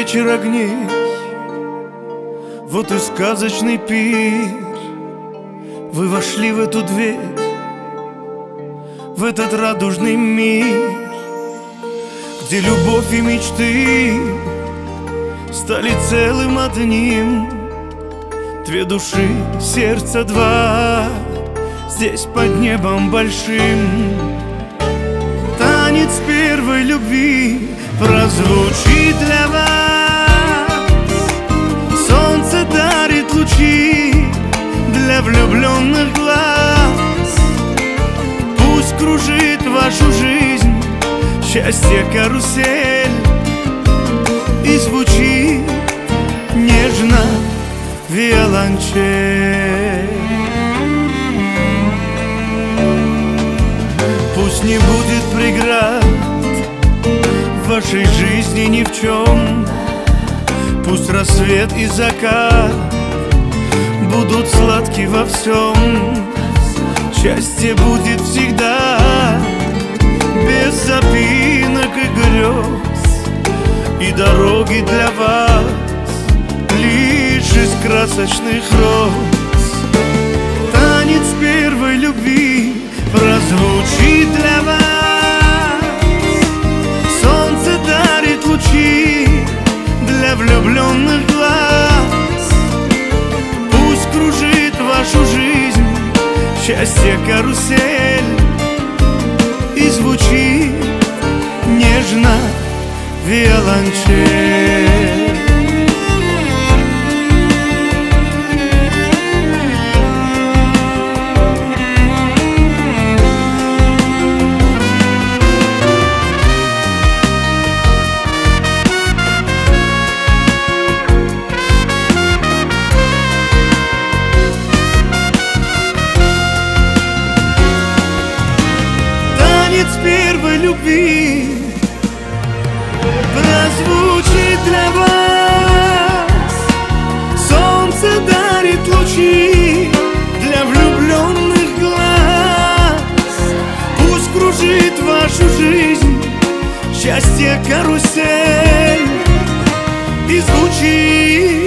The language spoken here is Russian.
вечер огней, вот и сказочный пир. Вы вошли в эту дверь, в этот радужный мир, где любовь и мечты стали целым одним. Две души, сердца два, здесь под небом большим. Танец первой любви прозвучит для вас. Солнце дарит лучи для влюбленных глаз. Пусть кружит вашу жизнь счастье карусель, и звучит нежно виолончель. Пусть не будет преград в вашей жизни ни в чем. Пусть рассвет и закат будут сладки во всем. Счастье будет всегда, без запинок и грез, и дороги для вас лишь из красочных роз. Танец первой любви прозвучит для вас. Солнце дарит лучи для влюбленных глаз. Пусть кружит вашу жизнь счастье карусель, и звучит нежно виолончель. Танец первой любви прозвучит для вас. Солнце дарит лучи для влюбленных глаз. Пусть кружит вашу жизнь счастье карусель, и звучит